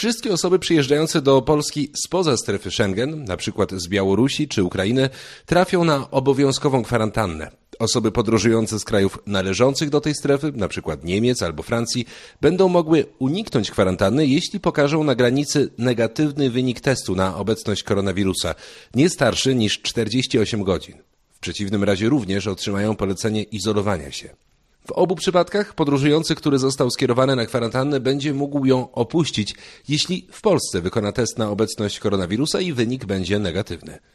Wszystkie osoby przyjeżdżające do Polski spoza strefy Schengen, na przykład z Białorusi czy Ukrainy, trafią na obowiązkową kwarantannę. Osoby podróżujące z krajów należących do tej strefy, na przykład Niemiec albo Francji, będą mogły uniknąć kwarantanny, jeśli pokażą na granicy negatywny wynik testu na obecność koronawirusa, nie starszy niż 48 godzin. W przeciwnym razie również otrzymają polecenie izolowania się. W obu przypadkach podróżujący, który został skierowany na kwarantannę, będzie mógł ją opuścić, jeśli w Polsce wykona test na obecność koronawirusa i wynik będzie negatywny.